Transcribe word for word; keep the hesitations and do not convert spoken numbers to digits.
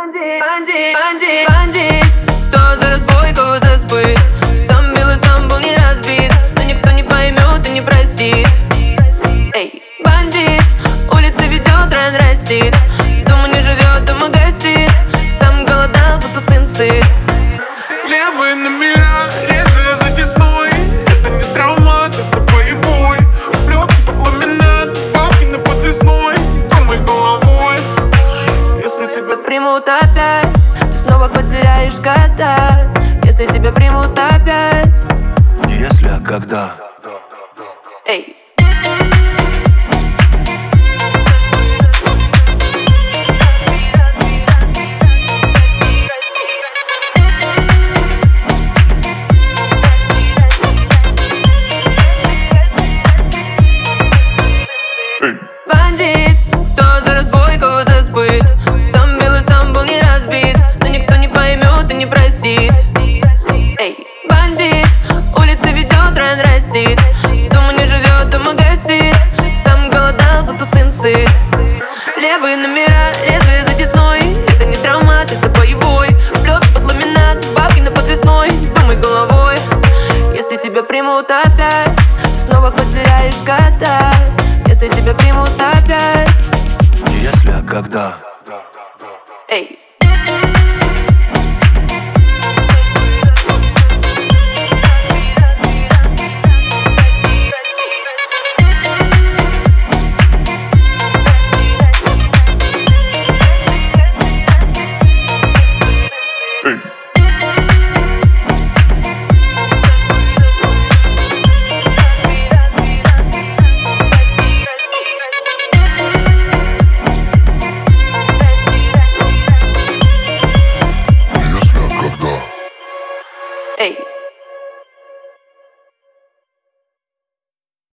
Бандит, бандит, бандит, бандит. Кто за разбой, кого за сбыт. Сам бил и сам был не разбит, но никто не поймет и не простит. Эй, бандит, улица ведет, район растит. Дома не живет, дома гостит. Сам голодал, зато сын сыт. Левые номера, резвые за весной. Это не травмат, это боевой. Влётки под ламинат, бабки на подвесной. Думай головой, если тебя примут опять, ты снова потеряешь года. Если тебя примут опять. Не если, а когда. Эй. Бандит, кто за разбой, кого за сбыт. Сам бил и сам был не разбит, но никто не поймет и не простит. Эй, бандит, улица ведет, район растит. Дома не живет, дома гостит. Сам голодал, зато сын сыт. Левые номера, резвые за десной. Это не травмат, это боевой. Влёт под ламинат, бабки на подвесной. Думай головой, если тебя примут опять, ты снова потеряешь года. Если тебя примут опять. Не если, а когда. Эй. Эй.